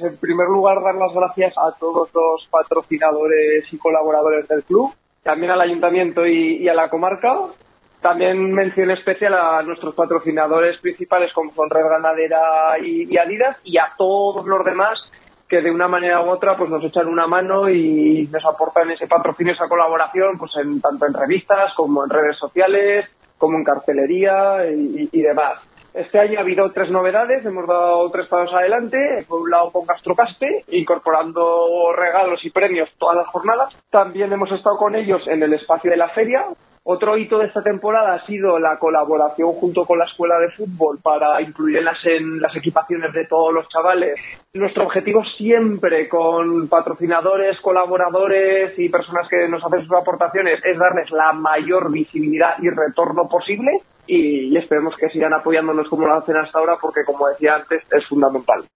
En primer lugar, dar las gracias a todos los patrocinadores y colaboradores del club, también al ayuntamiento y a la comarca. También mención especial a nuestros patrocinadores principales como son Red Ganadera y Adidas, y a todos los demás que de una manera u otra pues nos echan una mano y nos aportan ese patrocinio, esa colaboración, pues tanto en revistas como en redes sociales, como en cartelería y demás. Este año ha habido 3 novedades, hemos dado 3 pasos adelante. Por un lado con Gastrocaspe, incorporando regalos y premios todas las jornadas. También hemos estado con ellos en el espacio de la feria. Otro hito de esta temporada ha sido la colaboración junto con la escuela de fútbol para incluirlas en las equipaciones de todos los chavales. Nuestro objetivo siempre con patrocinadores, colaboradores y personas que nos hacen sus aportaciones es darles la mayor visibilidad y retorno posible y esperemos que sigan apoyándonos como lo hacen hasta ahora porque, como decía antes, es fundamental.